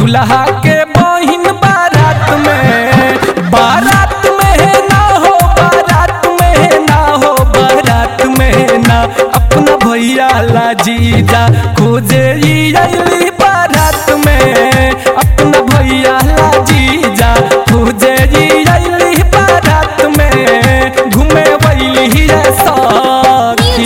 दुल्हा के बहिन बारात में ना हो बारात में ना हो बारात में ना अपना भैया ला जीजा खोजे अली बारात में अपना भैया ला जीजा खोजे अली बारात में घूमे वैली साथी।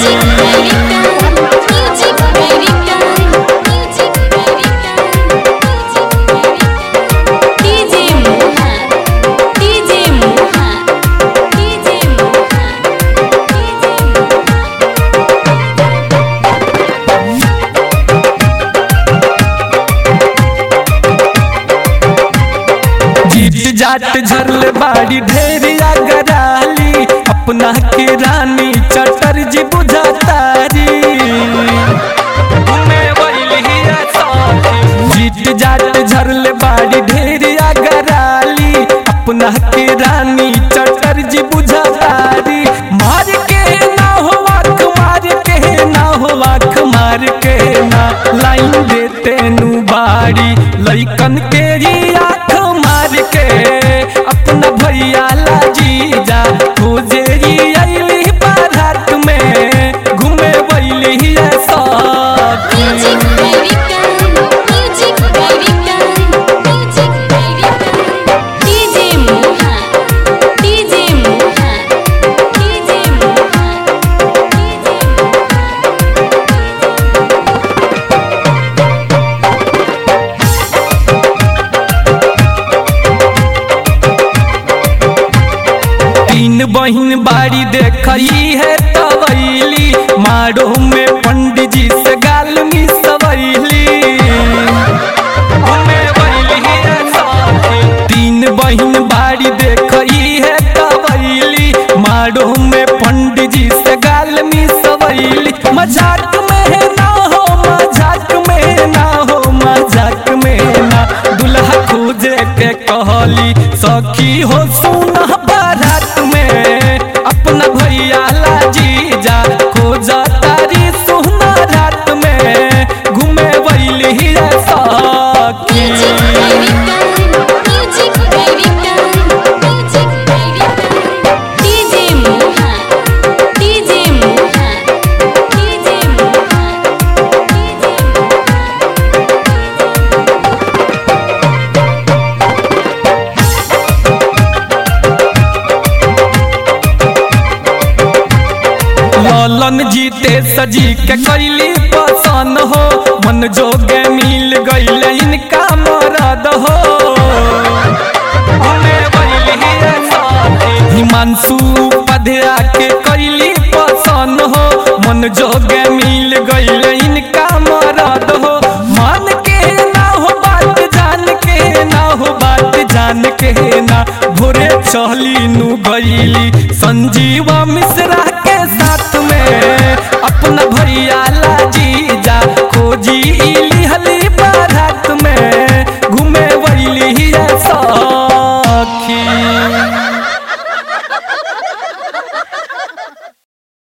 जाट झरले बाड़ी ढेरिया गराली अपना के रानी चटर्जी बुझातारी जीत जाट झरले बाड़ी ढेरिया गराली अपना के रानी चटर्जी बुझातारी मार के ना हो आँख मार के ना हो आँख मार के ना लाइन देते नु बाड़ी लइकन के ही आँख मार के अपना भैया ला जीजा खोजे अली बारात में घूमे वैली साथी। तीन बहिन बाड़ी देखई है तवैली मारो में पंडित जी से गाल मिसवैली तीन बहिन बाड़ी देखई है तवैली मारो में पंडित जी से गाल मिसवैली मजाक में ना हो मजाक में ना हो मजाक में ना दुल्हा खोजे के कहली सखी हो सुना बारात में अपना भैया ला जीजा खोजा तारी सुना रात में घूमे वैली साथी। लालन जीते सजी के कैली पसंद हो मन जोगे मिल गईल इनका मरद हो हिमांशु पधिया के कैली पसंद हो मन जोगे मिल गईल इनका मरद हो मान के ना हो बात जान के ना हो बात जान के ना भोरे चली नु गईली संजीवा मिश्रा के साथ में अपना भैया ला जीजा खोजी